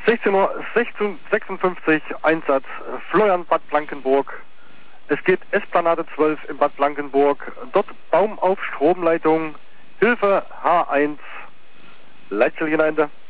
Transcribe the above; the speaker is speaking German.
16:56 Uhr, Einsatz Florian, Bad Blankenburg. Es geht Esplanade 12 in Bad Blankenburg. Dort Baum auf Stromleitung. Hilfe H1. Leitstelle Ende.